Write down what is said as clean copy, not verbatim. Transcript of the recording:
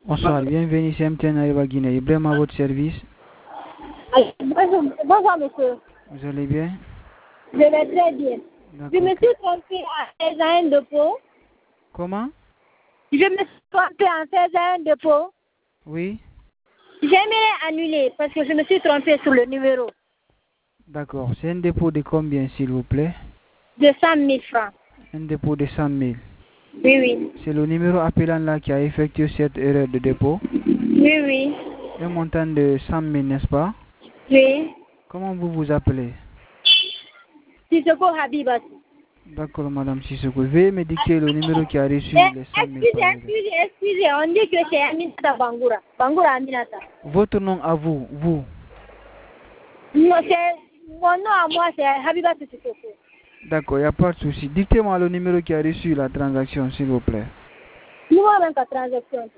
Bonsoir, bienvenue chez MTN Arriva Guinée. Ibrahim à votre service. Bonjour monsieur. Vous allez bien? Je vais très bien. Je me suis trompée en faisant un dépôt. Comment? Je me suis trompée en faisant un dépôt. Oui. J'aimerais annuler parce que je me suis trompée sur le numéro. D'accord. C'est un dépôt de combien, s'il vous plaît? De 100 000 francs. Un dépôt de 100 000. Oui, oui. C'est le numéro appelant là qui a effectué cette erreur de dépôt. Oui, oui. Un montant de 100 000, n'est-ce pas? Oui. Comment vous vous appelez? Sissoko Habibat. D'accord, madame Sissoko. Veuillez me dicter le numéro qui a reçu les 100 000 par erreur. Excusez, on dit que c'est Aminata Bangoura. Bangoura Aminata. Votre nom à vous, vous. Mon nom à moi, c'est Habibat Sissoko. D'accord, il n'y a pas de souci. Dictez-moi le numéro qui a reçu la transaction, s'il vous plaît. Numéro même pas transaction.